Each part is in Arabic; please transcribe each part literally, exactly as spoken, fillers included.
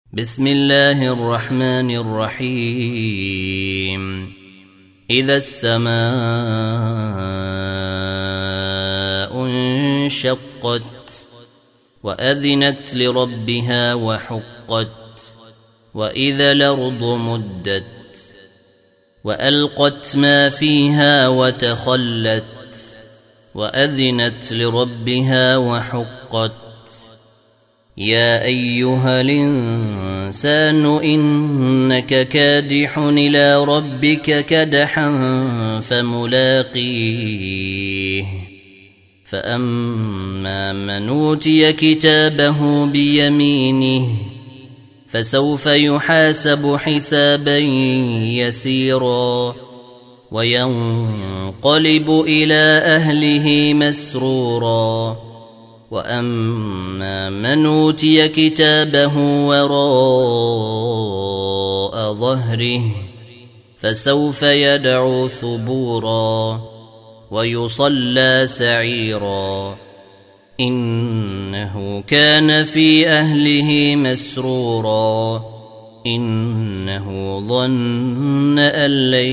بسم الله الرحمن الرحيم إذا السماء انشقت وأذنت لربها وحقت وإذا الأرض مدت وألقت ما فيها وتخلت وأذنت لربها وحقت يا أيها الإنسان إنك كادح إلى ربك كدحا فملاقيه فأما من أوتي كتابه بيمينه فسوف يحاسب حسابا يسيرا وينقلب إلى أهله مسرورا وأما من أوتي كتابه وراء ظهره فسوف يدعو ثبورا ويصلى سعيرا إنه كان في أهله مسرورا إنه ظن أن لن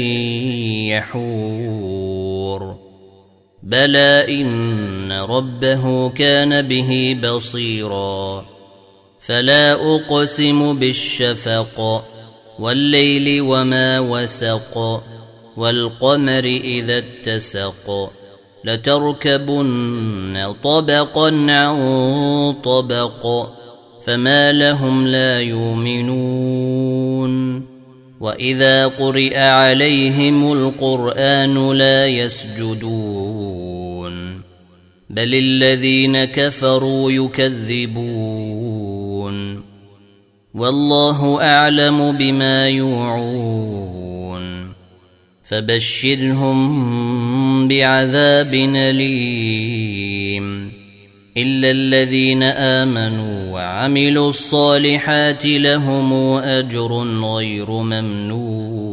يحور بلى إن ربه كان به بصيرا فلا أقسم بالشفق والليل وما وسق والقمر إذا اتسق لتركبن طبقا عن طبق فما لهم لا يؤمنون وإذا قرئ عليهم القرآن لا يسجدون بل الذين كفروا يكذبون والله أعلم بما يوعون فبشرهم بعذاب أليم إلا الذين آمنوا وعملوا الصالحات لهم أجر غير ممنون.